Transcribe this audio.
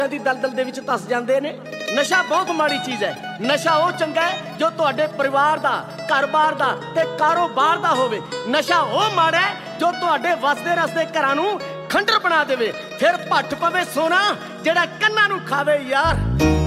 ਦੀ ਦਲਦਲ ਦੇ ਵਿੱਚ ਧਸ ਜਾਂਦੇ ਨੇ। ਨਸ਼ਾ ਬਹੁਤ ਮਾੜੀ ਚੀਜ਼ ਹੈ। ਨਸ਼ਾ ਉਹ ਚੰਗਾ ਹੈ ਜੋ ਤੁਹਾਡੇ ਪਰਿਵਾਰ ਦਾ, ਘਰ-ਬਾਰ ਦਾ ਤੇ ਕਾਰੋਬਾਰ ਦਾ ਹੋਵੇ। ਨਸ਼ਾ ਉਹ ਮਾੜਾ ਹੈ ਜੋ ਤੁਹਾਡੇ ਵਸਦੇ ਰਸਦੇ ਘਰਾਂ ਨੂੰ ਖੰਡਰ ਬਣਾ ਦੇਵੇ। ਫਿਰ ਭੱਠ ਪਵੇ ਸੋਨਾ ਜਿਹੜਾ ਕੰਨਾਂ ਨੂੰ ਖਾਵੇ ਯਾਰ।